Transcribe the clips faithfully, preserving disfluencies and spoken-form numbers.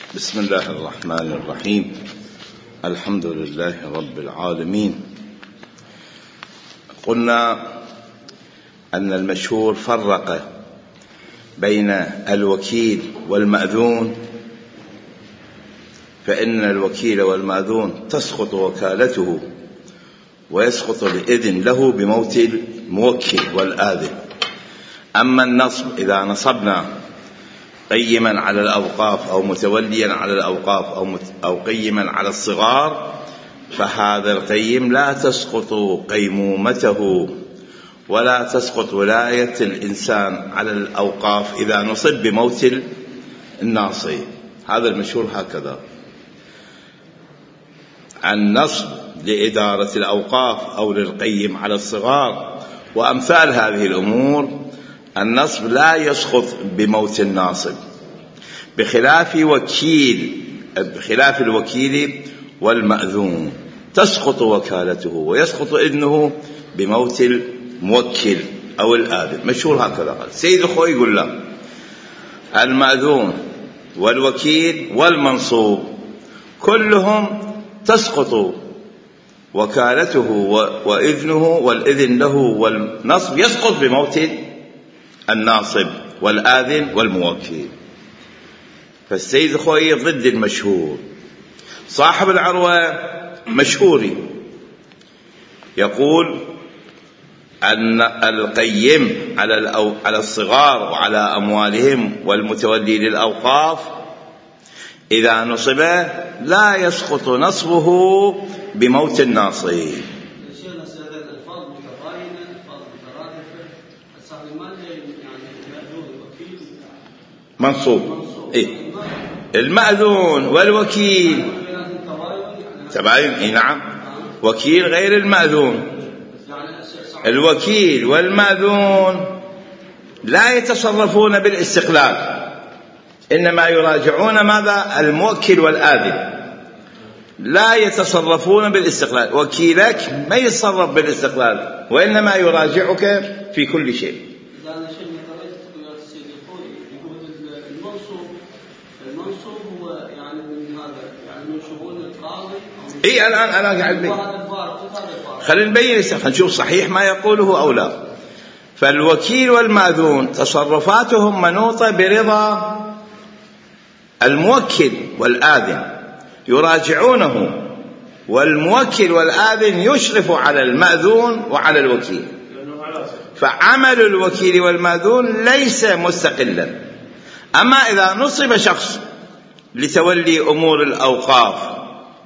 بسم الله الرحمن الرحيم. الحمد لله رب العالمين. قلنا أن المشهور فرق بين الوكيل والمأذون، فإن الوكيل والمأذون تسقط وكالته ويسقط الإذن له بموت الموكل والآذن. أما النصب إذا نصبنا قيما على الأوقاف أو متوليا على الأوقاف أو, مت أو قيما على الصغار، فهذا القيم لا تسقط قيمومته ولا تسقط ولاية الإنسان على الأوقاف إذا نصب بموت الناصب. هذا المشهور هكذا. النصب لإدارة الأوقاف أو للقيم على الصغار وأمثال هذه الأمور، النصب لا يسقط بموت الناصب، بخلاف وكيل بخلاف الوكيل والمأذون تسقط وكالته ويسقط إذنه بموت الموكل أو الآذن. مشهور هكذا. سيد الخوي يقول له المأذون والوكيل والمنصوب كلهم تسقط وكالته وإذنه والإذن له، والنصب يسقط بموت الناصب والآذن والموكل. فالسيد الخوي ضد المشهور. صاحب العروة مشهوري يقول أن القيم على على الصغار وعلى أموالهم والمتولي للأوقاف إذا نصب لا يسقط نصبه بموت الناصب. منصوب إيه؟ المأذون والوكيل تباين. إيه نعم، وكيل غير المأذون. الوكيل والمأذون لا يتصرفون بالاستقلال، إنما يراجعون ماذا؟ الموكل والآذن. لا يتصرفون بالاستقلال. وكيلك ما يتصرف بالاستقلال، وإنما يراجعك في كل شيء. إيه الآن أنا قاعد بي خلينا نبين، خلينا نشوف صحيح ما يقوله أو لا. فالوكيل والمأذون تصرفاتهم منوطة برضا الموكل والآذن، يراجعونه، والموكل والآذن يشرف على المأذون وعلى الوكيل. فعمل الوكيل والمأذون ليس مستقلا. أما إذا نصب شخص لتولي أمور الأوقاف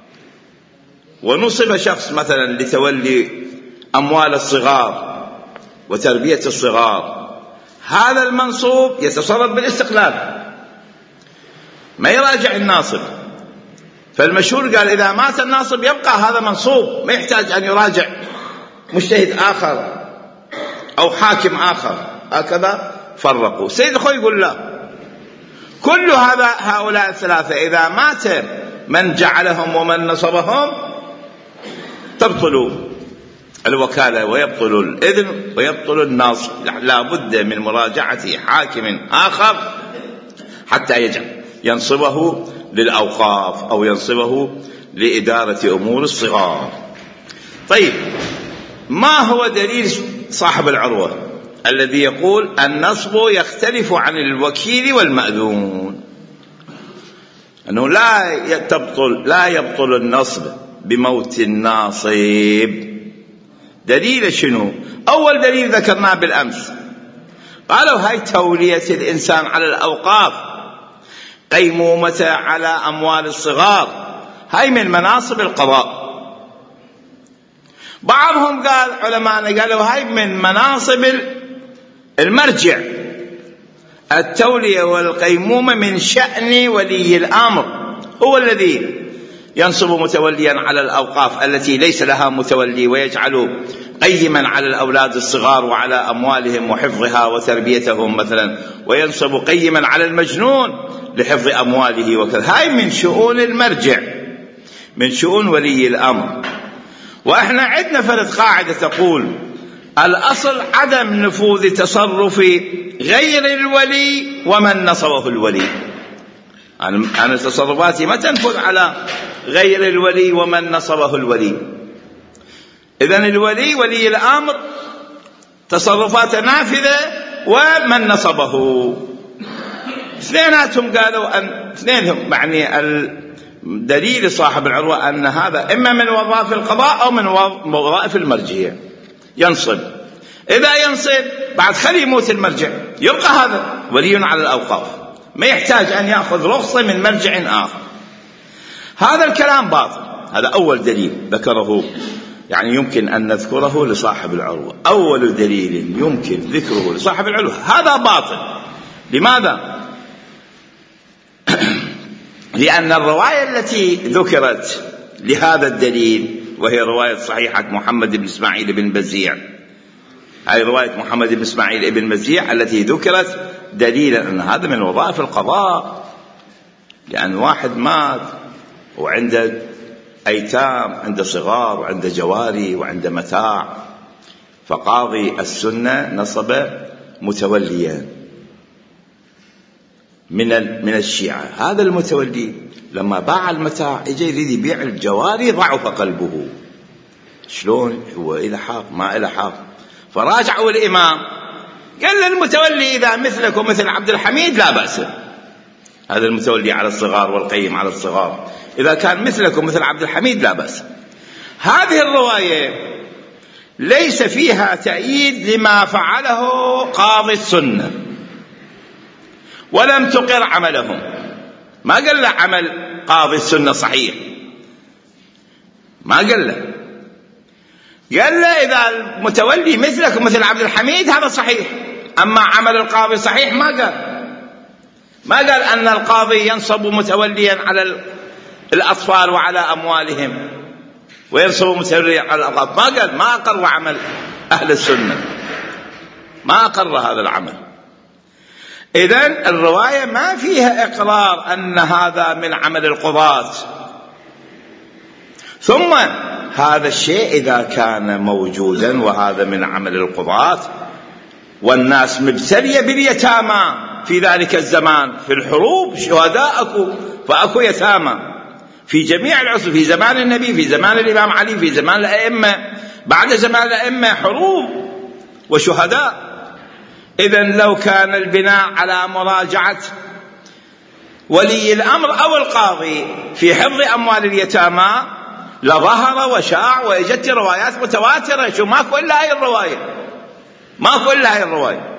ونصب شخص مثلا لتولي أموال الصغار وتربية الصغار، هذا المنصوب يتصرف بالاستقلال، ما يراجع الناصب. فالمشهور قال إذا مات الناصب يبقى هذا منصوب، ما يحتاج أن يراجع مجتهد آخر أو حاكم آخر. هكذا فرقوا. سيد الخوي يقول لا، كل هذا هؤلاء الثلاثة إذا مات من جعلهم ومن نصبهم تبطل الوكالة ويبطل الإذن ويبطل النصب. لا بد من مراجعة حاكم آخر حتى يجعل ينصبه للأوقاف أو ينصبه لإدارة أمور الصغار. طيب، ما هو دليل صاحب العروة الذي يقول النصب يختلف عن الوكيل والمأذون؟ أنه لا تبطل لا يبطل النصب بموت الناصب. دليل شنو؟ أول دليل ذكرناه بالأمس، قالوا هاي تولية الإنسان على الأوقاف، قيمومته على أموال الصغار، هاي من مناصب القضاء. بعضهم قال علماءنا قالوا هاي من مناصب المرجع. التولية والقيمومة من شأن ولي الأمر، هو الذي ينصب متوليا على الأوقاف التي ليس لها متولي، ويجعل قيما على الأولاد الصغار وعلى أموالهم وحفظها وتربيتهم مثلا، وينصب قيما على المجنون لحفظ أمواله وكذا. هاي من شؤون المرجع، من شؤون ولي الأمر. وإحنا عندنا فرد قاعدة تقول الأصل عدم نفوذ تصرف غير الولي ومن نصبه الولي. أنا تصرفاتي ما تنفذ على غير الولي ومن نصبه الولي. إذن الولي ولي الأمر تصرفاته نافذة، ومن نصبه اثنيناتهم قالوا أن اثنينهم يعني الدليل صاحب العروة أن هذا إما من وظائف القضاء أو من وظائف المرجعية ينصب. إذا ينصب بعد خلي يموت المرجع يبقى هذا ولي على الأوقاف، ما يحتاج أن يأخذ رخصة من مرجع آخر. هذا الكلام باطل. هذا أول دليل ذكره، يعني يمكن أن نذكره لصاحب العروة. أول دليل يمكن ذكره لصاحب العروة هذا باطل. لماذا؟ لأن الرواية التي ذكرت لهذا الدليل وهي رواية صحيحة محمد بن إسماعيل بن بزيع، هذه رواية محمد بن إسماعيل بن بزيع التي ذكرت دليلا أن هذا من وظائف القضاء، لأن واحد مات وعنده أيتام، عنده صغار وعنده جواري وعنده متاع، فقاضي السنة نصب متوليا من من الشيعة. هذا المتولي لما باع المتاع اجى يريد يبيع الجواري ضعف قلبه. شلون هو إلى حق ما إلى حق؟ فراجعوا الإمام قال للمتولي إذا مثلك ومثل عبد الحميد لا بأس، هذا المتولي على الصغار والقيم على الصغار، إذا كان مثلك ومثل عبد الحميد لا بأس. هذه الرواية ليس فيها تأييد لما فعله قاضي السنة، ولم تقر عملهم. ما قال له عمل قاضي السنة صحيح، ما قال له، قال له إذا المتولي مثلك ومثل عبد الحميد هذا صحيح، أما عمل القاضي صحيح ما قال. ما قال أن القاضي ينصب متوليا على الأطفال وعلى أموالهم وينصب متوليا على الأطفال، ما قال، ما أقر عمل أهل السنة، ما أقر هذا العمل. إذن الرواية ما فيها إقرار أن هذا من عمل القضاة. ثم هذا الشيء إذا كان موجودا وهذا من عمل القضاة والناس مبتلية باليتامى في ذلك الزمان، في الحروب شهداء أكو، فأكو يتامى في جميع العصر، في زمان النبي، في زمان الإمام علي، في زمان الأئمة، بعد زمان الأئمة حروب وشهداء. إذن لو كان البناء على مراجعة ولي الأمر أو القاضي في حفظ أموال اليتامى لظهر وشاع وإجت روايات متواترة. شو ماكو إلا هاي الرواية، ماكو إلا هاي الرواية.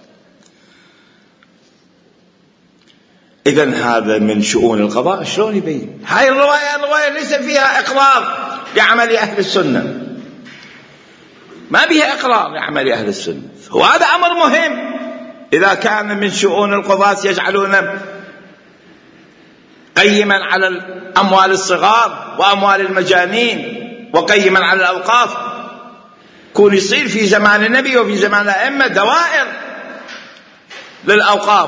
إذن هذا من شؤون القضاء. شلون يبين هاي الرواية؟ الرواية ليس فيها إقرار بعمل أهل السنة، ما بها إقرار بعمل أهل السنة. وهذا أمر مهم. إذا كان من شؤون القضاة يجعلون قيما على الأموال الصغار وأموال المجانين وقيما على الأوقاف، كون يصير في زمان النبي وفي زمان الأئمة دوائر للأوقاف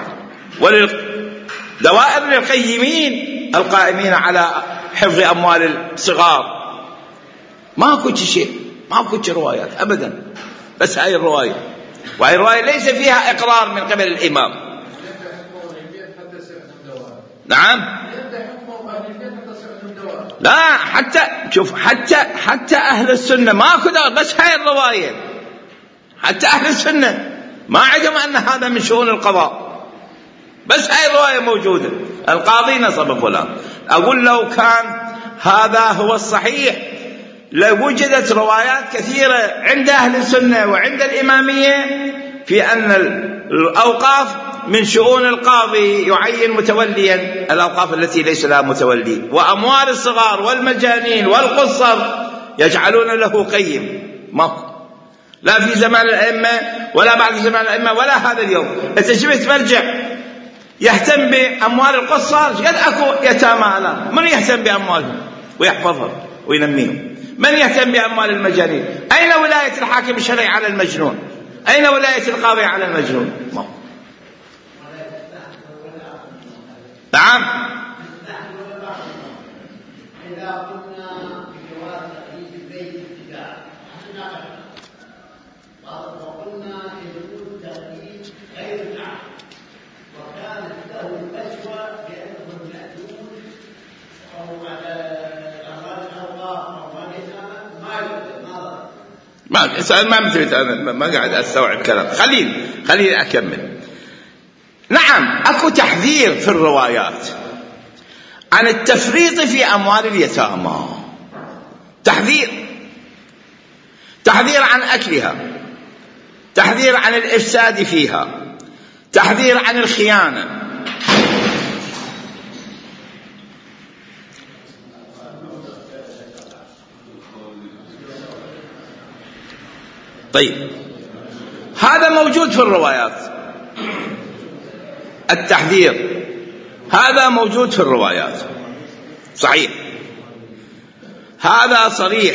ودوائر للقيمين القائمين على حفظ أموال الصغار. ما كنت شيء، ما كنت روايات أبدا، بس هاي الرواية. وهي الرواية ليس فيها إقرار من قبل الإمام. نعم، لا حتى شوف، حتى حتى أهل السنة ما كذا، بس هاي الرواية حتى أهل السنة ما عندهم أن هذا من شؤون القضاء، بس هاي الرواية موجودة. القاضي نصب فلان. أقول لو كان هذا هو الصحيح لوجدت روايات كثيرة عند أهل السنة وعند الإمامية في أن الأوقاف من شؤون القاضي يعين متوليا الأوقاف التي ليس لها متولي، وأموال الصغار والمجانين والقصر يجعلون له قيم. ما لا في زمان الأئمة ولا بعد زمان الأئمة ولا هذا اليوم. أنت جبت مرجع يهتم بأموال القصر، قد أكو يتامى الآن، من يهتم بأموالهم ويحفظهم وينميهم؟ من يهتم بأموال المجانين؟ أين ولاية الحاكم الشرعي على المجنون؟ أين ولاية القاضي على المجنون؟ ما. نعم. إذا قلنا بجواز تقييد البيت الابتداء وقلنا يجوز تقييد غير العقد وكانت له الفتوى ما ما مثل أنا ما قاعد أستوعب كلام. خليني خليني أكمل. نعم أكو تحذير في الروايات عن التفريط في أموال اليتامى، تحذير تحذير عن أكلها، تحذير عن الإفساد فيها، تحذير عن الخيانة. طيب هذا موجود في الروايات، التحذير هذا موجود في الروايات صحيح. هذا صريح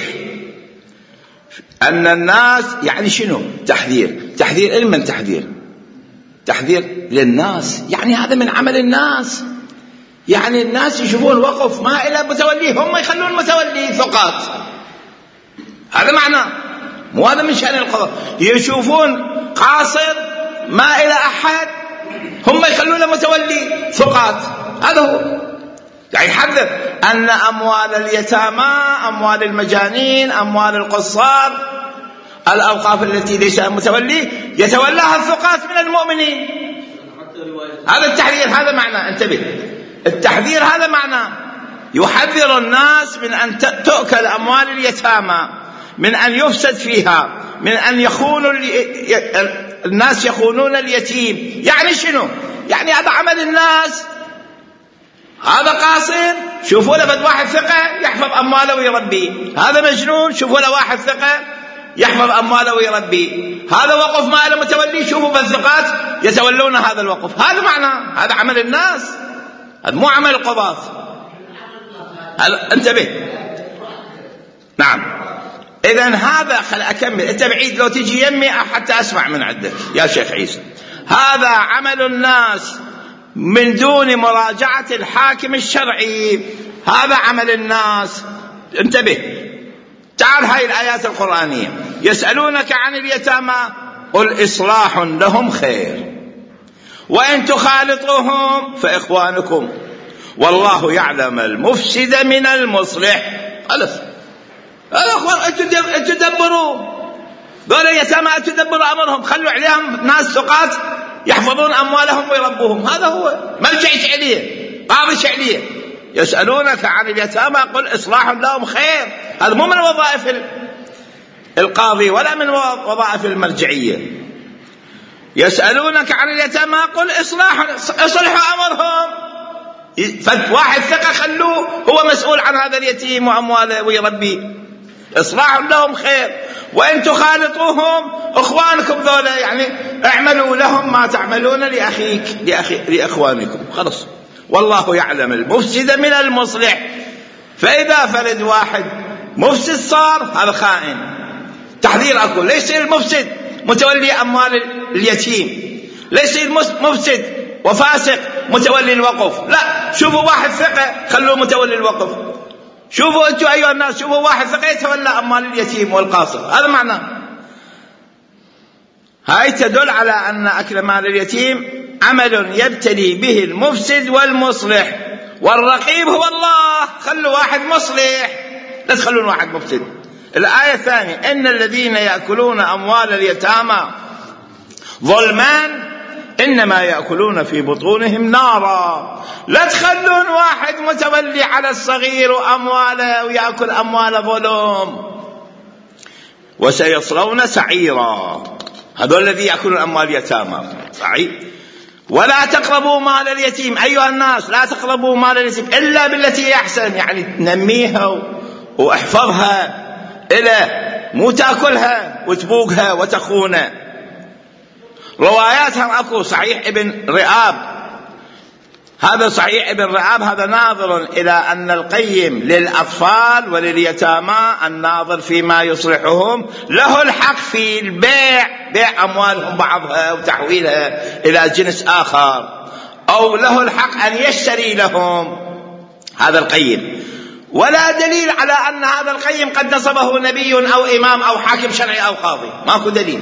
أن الناس يعني شنو تحذير؟ تحذير لمن؟ تحذير تحذير للناس، يعني هذا من عمل الناس. يعني الناس يشوفون وقف ما إلى متوليه، هم يخلون متولي ثقات، هذا معناه، مو هذا من شأن القضاء. يشوفون قاصر ما إلى أحد، هم يخلون متولي ثقات، هذا هو. يعني يحذر أن أموال اليتامى، أموال المجانين، أموال القصار، الأوقاف التي ليس متولي يتولاها الثقات من المؤمنين. هذا التحذير، هذا معناه، انتبه، التحذير هذا معناه يحذر الناس من أن تؤكل أموال اليتامى، من أن يفسد فيها، من أن يخونوا الناس، يخونون اليتيم. يعني شنو؟ يعني هذا عمل الناس. هذا قاصر شوفوا له بد واحد ثقة يحفظ أمواله ويربيه، هذا مجنون شوفوا له واحد ثقة يحفظ أمواله ويربيه، هذا وقف ما له متولي شوفوا بالثقات يتولون هذا الوقف. هذا معناه هذا عمل الناس، هذا مو عمل القضاة. انتبه. نعم. إذن هذا خل أكمل، أنت بعيد لو تجي يمي حتى أسمع من عندك يا شيخ عيسى. هذا عمل الناس من دون مراجعة الحاكم الشرعي، هذا عمل الناس. انتبه. تعال هاي الآيات القرآنية، يسألونك عن اليتامى قل إصلاح لهم خير وإن تخالطوهم فإخوانكم والله يعلم المفسد من المصلح. خلص. الأخوان تدبروا قال اليتامى تدبروا أمرهم، خلوا عليهم ناس ثقات يحفظون أموالهم ويربوهم، هذا هو ملجأ شعلية، قاضي شعلية. يسألونك عن اليتامى قل إصلاح لهم خير، هذا مو من وظائف القاضي ولا من وظائف المرجعية. يسألونك عن اليتامى قل إصلاح، اصلحوا أمرهم، فواحد ثقة خلوه هو مسؤول عن هذا اليتيم وأمواله ويربيه، إصلاح لهم خير وإن تخالطوهم أخوانكم ذولا، يعني اعملوا لهم ما تعملون لأخيك لأخي لأخوانكم. خلص. والله يعلم المفسد من المصلح، فإذا فرد واحد مفسد صار هذا خائن. تحذير أقول، ليس المفسد متولي أموال اليتيم، ليس المفسد وفاسق متولي الوقف، لا، شوفوا واحد ثقة خلوه متولي الوقف، شوفوا أنتم أيها الناس، شوفوا واحد ثقة يتولى أموال اليتيم والقاصر، هذا معناه. هاي تدل على أن أكل مال اليتيم عمل يبتلي به المفسد والمصلح، والرقيب هو الله. خلوا واحد مصلح، لا تخلون واحد مفسد. الآية الثانية إن الذين يأكلون أموال اليتامى ظلما إنما يأكلون في بطونهم نارا. لا تخلون واحد متولي على الصغير وأمواله ويأكل أموال ظلم، وسيصلون سعيرا. هذول الذي يأكلون أموال اليتامى صحيح. ولا تقربوا مال اليتيم أيها الناس، لا تقربوا مال اليتيم إلا بالتي هي أحسن، يعني تنميها واحفظها إلى مو تأكلها وتبوقها وتخونها. رواياتها أكو صحيح ابن رئاب، هذا صحيح ابن رئاب هذا ناظر إلى أن القيم للأطفال ولليتامى الناظر فيما يصلحهم له الحق في البيع، بيع أموالهم بعضها وتحويلها إلى جنس آخر، أو له الحق أن يشتري لهم هذا القيم. ولا دليل على أن هذا القيم قد نصبه نبي أو إمام أو حاكم شرعي أو قاضي، ماكو دليل.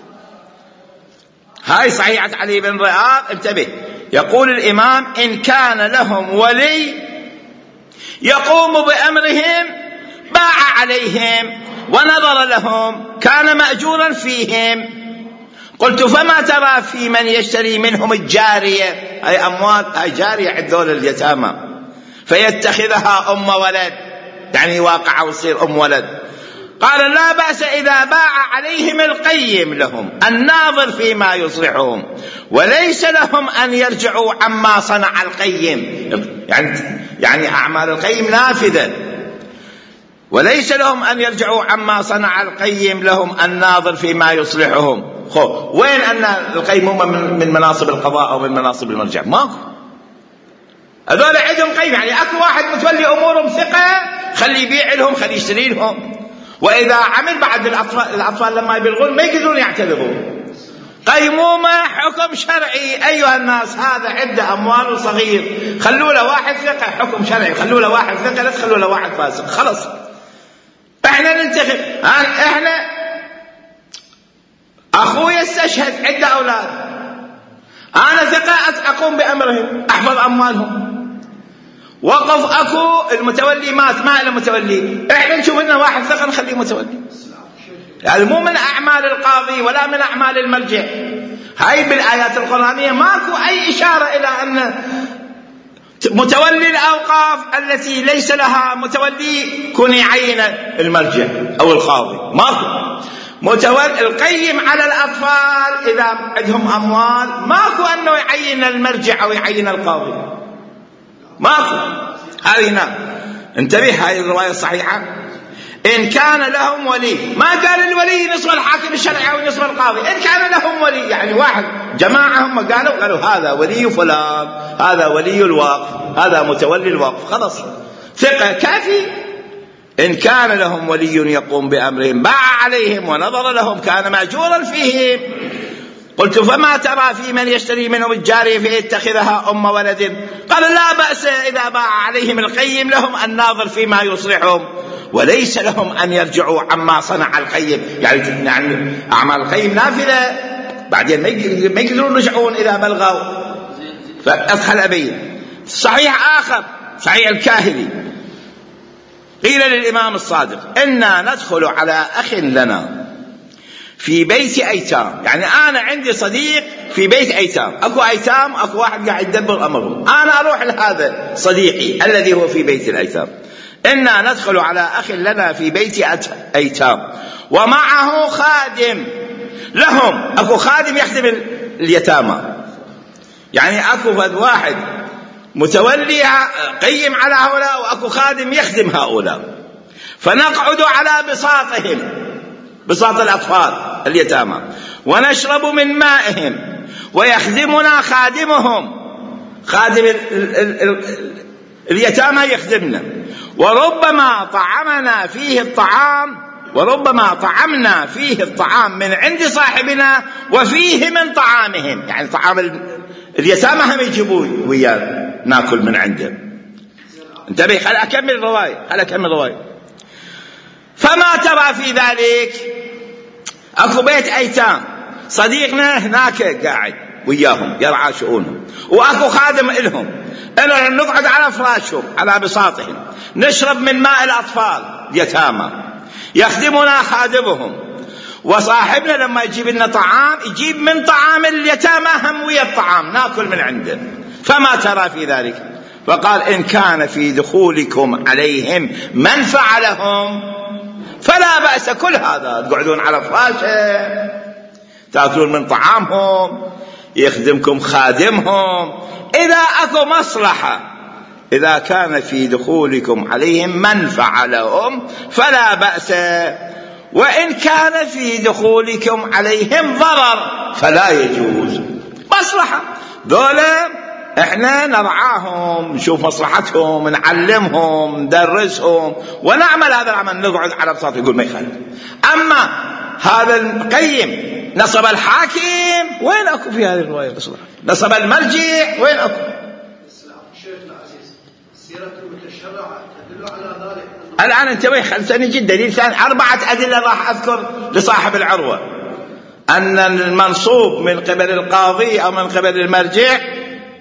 هاي صحيحة علي بن رئاب. انتبه. يقول الإمام إن كان لهم ولي يقوم بأمرهم باع عليهم ونظر لهم كان مأجورا فيهم. قلت فما ترى في من يشتري منهم الجارية، أي أموال، أي جارية عند دول اليتامى، فيتخذها أم ولد، يعني واقعة وتصير أم ولد. قال لا بأس إذا باع عليهم القيم لهم الناظر فيما يصلحهم، وليس لهم أن يرجعوا عما صنع القيم. يعني, يعني أعمال القيم نافذة، وليس لهم أن يرجعوا عما صنع القيم لهم الناظر فيما يصلحهم. خو وين أن القيمومة من مناصب القضاء أو من مناصب المرجع؟ ماكو. هذول عندهم قيم، يعني أكو واحد متولي أمورهم ثقة، خلي يبيع لهم، خلي يشتري لهم. وإذا عمل بعد الأطفال, الأطفال لما يبلغون ما يقدرون يعتذرون. قيمومة حكم شرعي. أيها الناس، هذا عنده أموال صغير، خلوا له واحد ثقة، حكم شرعي، خلوا له واحد ثقة، لا تخلوا له واحد فاسق. خلص احنا ننتخب. احنا اخوي استشهد، عنده اولاد، انا ثقة اقوم بامرهم، احفظ اموالهم. وقف اكو المتولي مات، ما له متولي، احنا نشوف لنا واحد ثقة نخليه متولي. يعني مو من اعمال القاضي ولا من اعمال المرجع. هاي بالايات القرآنية ماكو اي اشارة الى ان متولي الأوقاف التي ليس لها متولي كن يعين المرجع أو القاضي. ماكو متولي القيم على الأطفال إذا عندهم أموال، ماكو أنه يعين المرجع أو يعين القاضي، ماكو. هذه نعم، انتبه، هذه الرواية الصحيحة. إن كان لهم ولي، ما قال الولي نصف الحاكم الشرعي أو نصف القاضي، إن كان لهم ولي، يعني واحد جماعة هم قالوا قالوا هذا ولي فلان، هذا ولي الوقف، هذا متولي الوقف، خلاص ثقة كافي. إن كان لهم ولي يقوم بأمرهم باع عليهم ونظر لهم كان مأجورا فيهم. قلت فما ترى في من يشتري منهم الجارية فيتخذها أم ولد؟ قال لا بأس إذا باع عليهم القيم لهم الناظر فيما يصلحهم، وليس لهم أن يرجعوا عما صنع القيم. يعني, يعني أعمال القيم نافذة، بعدين ما يقدرون يرجعون إذا بلغوا. فأدخل أبين. صحيح آخر، صحيح الكاهلي، قيل للإمام الصادق إنا ندخل على أخ لنا في بيت أيتام. يعني أنا عندي صديق في بيت أيتام، أكو أيتام، أكو واحد قاعد يدبر أمرهم، أنا أروح لهذا صديقي الذي هو في بيت الأيتام. إنا ندخل على أخ لنا في بيت أيتام ومعه خادم لهم، أكو خادم يخدم اليتامى، يعني أكو واحد متولي قيم على هؤلاء وأكو خادم يخدم هؤلاء. فنقعد على بساطهم، بساط الأطفال اليتامى، ونشرب من مائهم، ويخدمنا خادمهم، خادم ال ال ال اليتامى يخدمنا. وربما طعمنا فيه الطعام، وربما طعمنا فيه الطعام من عند صاحبنا وفيه من طعامهم، يعني طعام اليتامى هم يجيبوا وياه ناكل من عنده. انتبه، خل أكمل الرواية، خل أكمل الرواية. فما ترى في ذلك؟ أكو بيت أيتام، صديقنا هناك قاعد وياهم يرعى شؤونهم، وأكو خادم إلهم، إننا نقعد على فراشهم على بساطهم، نشرب من ماء الأطفال يتامى، يخدمنا خادمهم، وصاحبنا لما يجيب لنا طعام يجيب من طعام اليتامى هم ويا الطعام ناكل من عنده. فما ترى في ذلك؟ فقال إن كان في دخولكم عليهم منفعة لهم فلا بأس. كل هذا تقعدون على فراشه، تأكلون من طعامهم، يخدمكم خادمهم، إذا أكو مصلحة، إذا كان في دخولكم عليهم منفعة لهم فلا بأس، وإن كان في دخولكم عليهم ضرر فلا يجوز. مصلحة، دولة احنا نرعاهم، نشوف مصلحتهم، نعلمهم، ندرسهم، ونعمل هذا العمل، نقعد على بساط يقول ما يخالف. اما هذا القيم نصب الحاكم، وين اكو في هذه الروايه مصلحه؟ نصب المرجع، وين اكو؟ شيخنا العزيز، السيره المتشرعه تدل على ذلك. الان انتبه، خلينا نجي دليل ثاني، اربعه ادله راح اذكر لصاحب العروه، ان المنصوب من قبل القاضي او من قبل المرجع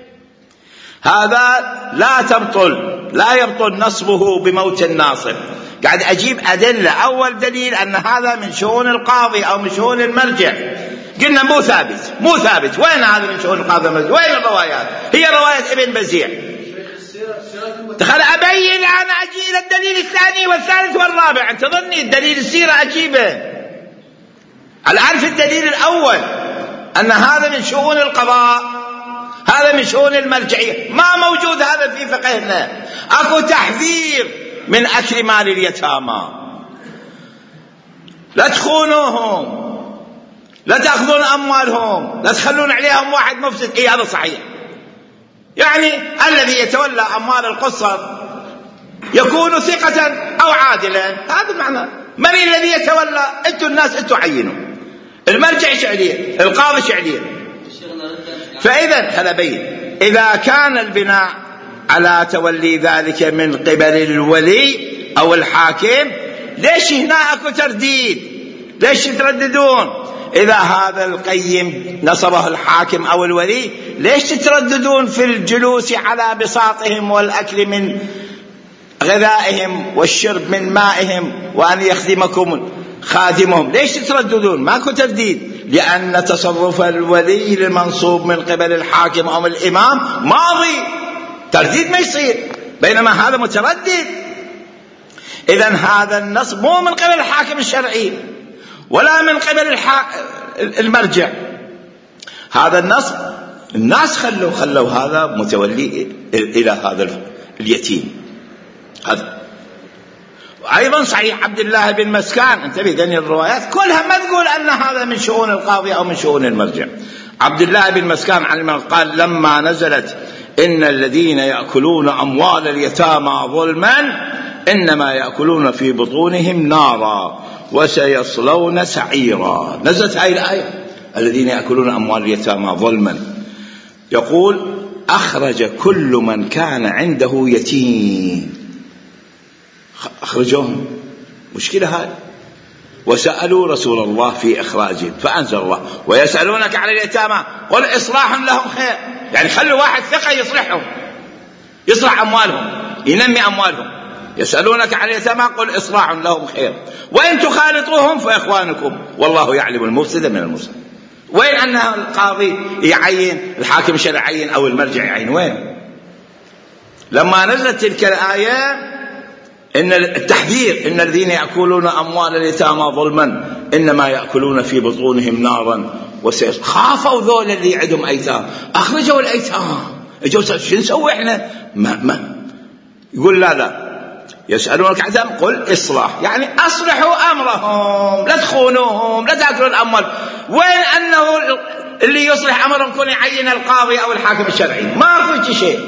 هذا لا تبطل، لا يبطل نصبه بموت الناصب، قاعد أجيب أدلة. أول دليل أن هذا من شؤون القاضي أو من شؤون المرجع، قلنا مو ثابت مو ثابت. وين هذا من شؤون القاضي والمرجع؟ وين الروايات؟ هي رواية ابن بزيع. دخل أبين أنا أجي إلى الدليل الثاني والثالث والرابع، انتظرني الدليل السيرة أجيبه. الآن في الدليل الأول أن هذا من شؤون القضاء، هذا من شؤون المرجعية، ما موجود هذا في فقهنا. أكو تحذير من أكل مال اليتامى، لا تخونوهم، لا تأخذون أموالهم، لا تخلون عليهم واحد مفسد. إيه هذا صحيح، يعني الذي يتولى أموال القصر يكون ثقة أو عادلا، هذا معنى. من الذي يتولى؟ أنتم الناس، أنتم عينوا. المرجع شعلية، القاضي شعلية. فإذا هذا بين. إذا كان البناء على تولي ذلك من قبل الولي أو الحاكم، ليش هنا أكو ترديد؟ ليش ترددون؟ إذا هذا القيم نصبه الحاكم أو الولي، ليش تترددون في الجلوس على بساطهم والأكل من غذائهم والشرب من مائهم وأن يخدمكم خادمهم؟ ليش تترددون؟ ماكو ترديد، لأن تصرف الولي المنصوب من قبل الحاكم أو الإمام ماضي، ترديد ما يصير، بينما هذا متردد. إذن هذا النص مو من قبل الحاكم الشرعي ولا من قبل الحا... المرجع. هذا النص الناس خلوا خلوا هذا متولي إلى هذا اليتيم. هذا أيضا صحيح عبد الله بن مسكان، انتبه، ذني الروايات كلها ما تقول أن هذا من شؤون القاضي أو من شؤون المرجع. عبد الله بن مسكان علما قال لما نزلت إن الذين يأكلون أموال اليتامى ظلما إنما يأكلون في بطونهم نارا وسيصلون سعيرا، نزلت هذه الآية الذين يأكلون أموال اليتامى ظلما. يقول أخرج كل من كان عنده يتيم، أخرجوهم، مشكلة هذه. وسألوا رسول الله في إخراجهم فأنزل الله ويسألونك على اليتامى قل إصلاح لهم خير، يعني خلوا واحد ثقة يصلحهم، يصلح أموالهم، ينمي أموالهم. يسألونك على اليتامى قل إصلاح لهم خير وإن تخالطوهم فإخوانكم والله يعلم المفسد من المصلح. وين أن القاضي يعين، الحاكم الشرعي يعين أو المرجع يعين؟ وين؟ لما نزلت تلك الآية إن التحذير إن الذين يأكلون أموال اليتامى ظلما إنما يأكلون في بطونهم نارا وسيصلون، خافوا ذول اللي عندهم أيتام، أخرجوا الأيتام، شو نسوي إحنا؟ ما ما يقول لا لا، يسألونك عن ذنب قل إصلاح، يعني أصلحوا أمرهم، لا تخونوهم، لا تأكلوا الأموال. وين أنه اللي يصلح أمرهم كون يعين القاضي أو الحاكم الشرعي؟ ما في شيء.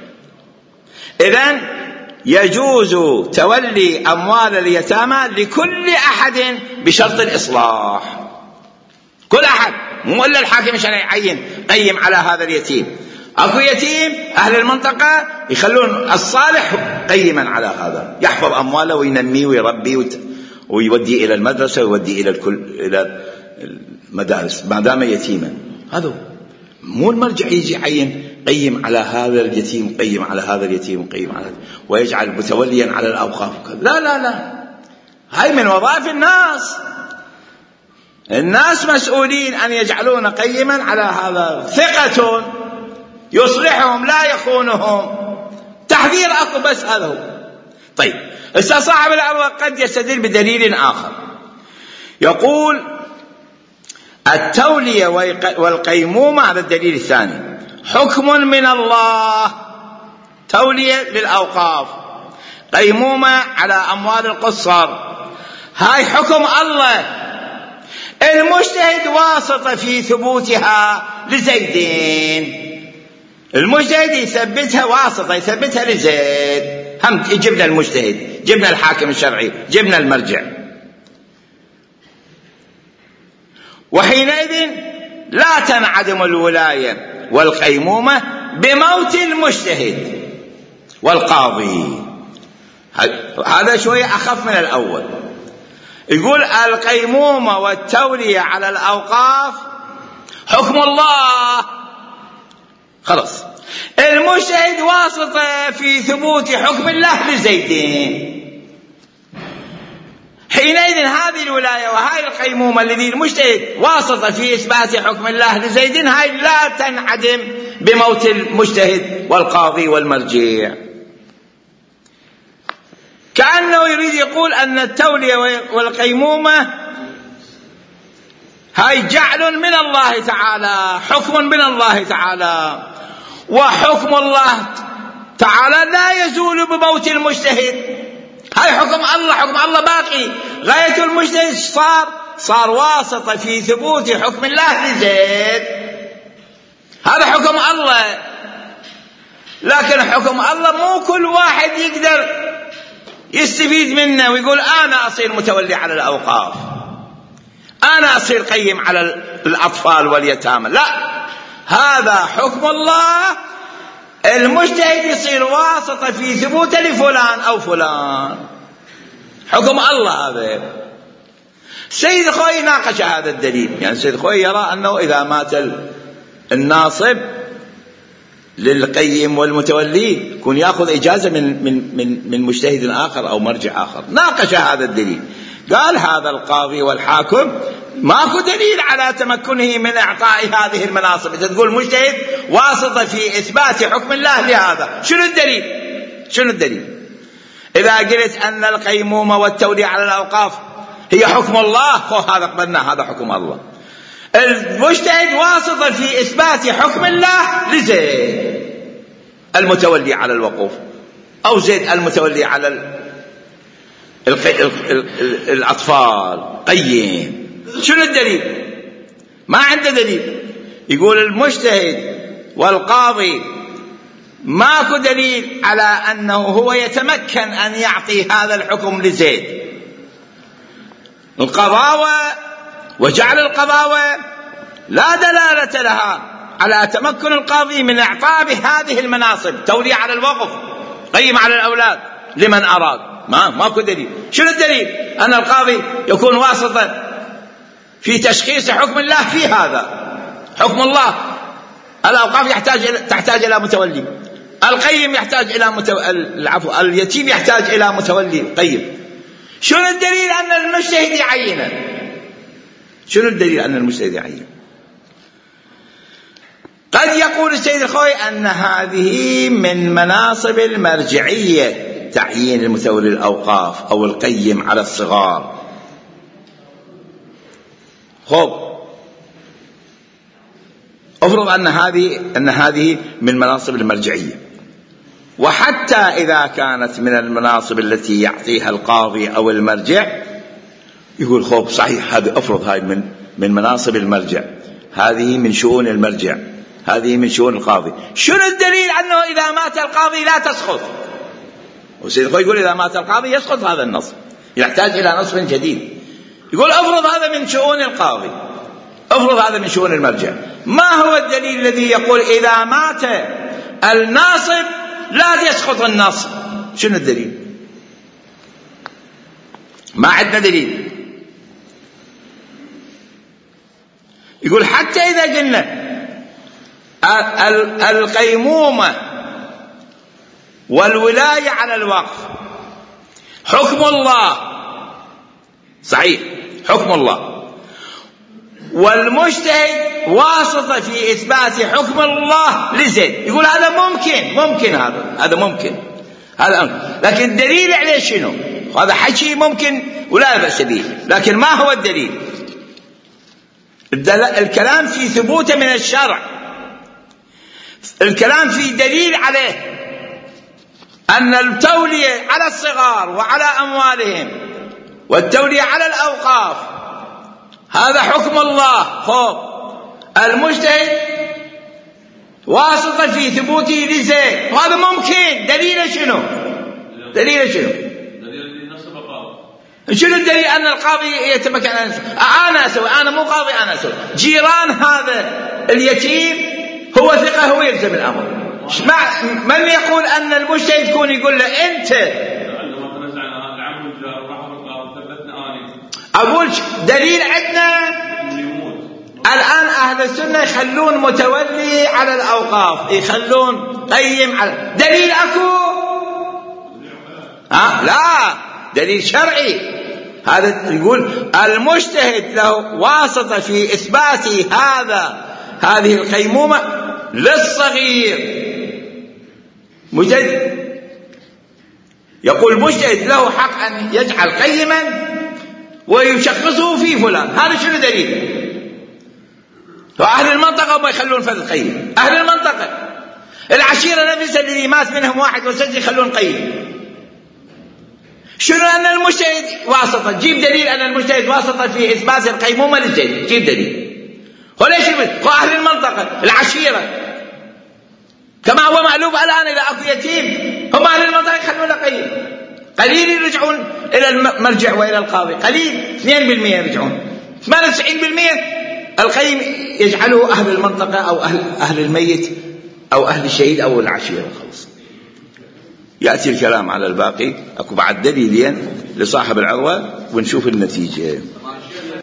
إذن يجوز تولي أموال اليتامى لكل أحد بشرط الإصلاح، كل أحد، مو إلا الحاكم الشرعي يعين قيم على هذا اليتيم. أكو يتيم أهل المنطقة يخلون الصالح قيما على هذا، يحفظ أمواله وينميه ويربيه ويودي إلى المدرسة ويودي إلى الكل إلى المدارس ما دام يتيما. هذا مو المرجع يجي عين قيم على هذا اليتيم، قيم على هذا اليتيم، قيم على هذا، ويجعل متوليا على الأوقاف. لا لا لا، هاي من وظائف الناس. الناس مسؤولين أن يجعلون قيما على هذا، ثقة يصلحهم لا يخونهم، تحذير أكو بس هذا هو. طيب صاحب الأروى قد يستدل بدليل آخر، يقول التولية والقيمومة، هذا الدليل الثاني، حكم من الله، تولية للأوقاف، قيمومة على أموال القصر، هاي حكم الله. المجتهد واسطة في ثبوتها لزيدين، المجتهد يثبتها واسطة، يثبتها لزيد. هم جبنا المجتهد، جبنا الحاكم الشرعي، جبنا المرجع، وحينئذ لا تنعدم الولاية والقيمومة بموت المجتهد والقاضي. هذا شوية أخف من الأول. يقول القيمومة والتولية على الأوقاف حكم الله، خلاص. المجتهد واسطة في ثبوت حكم الله لزيدين، حينئذ هذه الولاية وهذه القيمومة الذي المجتهد واسطة في إثبات حكم الله لزيد هاي لا تنعدم بموت المجتهد والقاضي والمرجع. كأنه يريد يقول أن التولية والقيمومة هاي جعل من الله تعالى، حكم من الله تعالى، وحكم الله تعالى لا يزول بموت المجتهد. هاي حكم الله، حكم الله باقي. غاية المجتهد صار صار واسطة في ثبوت حكم الله لزيد، هذا حكم الله. لكن حكم الله مو كل واحد يقدر يستفيد منه ويقول أنا أصير متولي على الأوقاف، أنا أصير قيم على الأطفال واليتامى. لا، هذا حكم الله، المجتهد يصير واسطة في ثبوته لفلان أو فلان، حكم الله هذا. سيد خوي ناقش هذا الدليل، يعني سيد خوي يرى أنه إذا مات الناصب للقيم والمتولي يكون يأخذ إجازة من من من من مجتهد آخر أو مرجع آخر. ناقش هذا الدليل، قال هذا القاضي والحاكم ماكو دليل على تمكنه من إعطاء هذه المناصب. إذا تقول مجتهد واسطة في إثبات حكم الله لهذا، شنو الدليل؟ شنو الدليل؟ إذا قلت أن القيمومة والتولية على الأوقاف هي حكم الله، هذا قبلنا، هذا حكم الله. المجتهد واسطة في إثبات حكم الله لزيد المتولي على الوقوف، أو زيد المتولي على ال ال ال ال الأطفال قيم. شنو الدليل؟ ما عنده دليل. يقول المجتهد والقاضي ماكو دليل على أنه هو يتمكن أن يعطي هذا الحكم لزيد. القضاوة وجعل القضاوة لا دلالة لها على تمكن القاضي من إعطاء بهذه المناصب، تولية على الوقف، قيم على الأولاد لمن أراد. ما ماكو دليل. شنو الدليل؟ أن القاضي يكون واسطة في تشخيص حكم الله في هذا حكم الله. الأوقاف يحتاج تحتاج إلى متولي، القيم يحتاج إلى متو... العفو اليتيم يحتاج إلى متولي قيم. شنو الدليل أن المجتهد يعينه؟ شنو الدليل أن المجتهد يعينه؟ قد يقول السيد الخوي أن هذه من مناصب المرجعية، تعيين المتولي الأوقاف أو القيم على الصغار. خب افرض أن هذه أن هذه من مناصب المرجعية، وحتى إذا كانت من المناصب التي يعطيها القاضي أو المرجع، يقول خب صحيح هذه افرض هاي من من مناصب المرجع، هذه من شؤون المرجع، هذه من شؤون القاضي. شنو الدليل أنه إذا مات القاضي لا تسقط؟ والسيد الخوي يقول إذا مات القاضي يسقط هذا النصب، يحتاج إلى نصب جديد. يقول افرض هذا من شؤون القاضي، افرض هذا من شؤون المرجع. ما هو الدليل الذي يقول إذا مات الناصب لا يسقط النصب؟ شنو الدليل؟ ما عندنا دليل. يقول حتى إذا قلنا القيمومة والولاية على الوقف حكم الله، صحيح حكم الله، والمجتهد واسطة في إثبات حكم الله لزيد، يقول هذا ممكن ممكن هذا هذا ممكن هذا، لكن الدليل عليه شنو؟ هذا حكي ممكن ولا بأس به، لكن ما هو الدليل؟ الكلام في ثبوته من الشرع، الكلام في دليل عليه أن التولية على الصغار وعلى أموالهم والتولية على الأوقاف هذا حكم الله. خب المجتهد واسطة في ثبوته لزيد، وهذا ممكن. دليل شنو؟ دليل شنو؟ شنو الدليل أن القاضي يتمكن أن أنا أسوي؟ أنا مو قاضي، أنا أسوي. جيران هذا اليتيم هو ثقة، هو يلزم الأمر. من يقول أن المجتهد يكون يقول له أنت؟ أقول دليل عندنا الآن أهل السنة يخلون متولي على الأوقاف، يخلون قيم على دليل أكو؟ ها لا دليل شرعي. هذا يقول المجتهد له واسطة في إثبات هذا هذه القيمومة للصغير. مجتهد يقول المجتهد له حق أن يجعل قيما ويشخصه في فلان. هذا شنو دليل؟ وأهل المنطقة ما يخلون فرد قيم. أهل المنطقة العشيرة نفسها اللي مات منهم واحد وسجل يخلون قيم. شنو أن المجتهد واسطة؟ جيب دليل أن المجتهد واسطة في إثبات القيمومة للجيد. جيب دليل. وليش هو أهل المنطقة العشيرة كما هو مألوف الآن إلى أكو يتيم، هم أهل المنطقة يخلون قيم. قليل يرجعون إلى المرجع وإلى القاضي، قليل اثنين بالمئة يرجعون. ثمانية وتسعين بالمئة القيم يجعله أهل المنطقة أو أهل, أهل الميت أو أهل الشهيد أو العشيرة. خلص يأتي الكلام على الباقي. أكو بعد دليلين لصاحب العروة ونشوف النتيجة.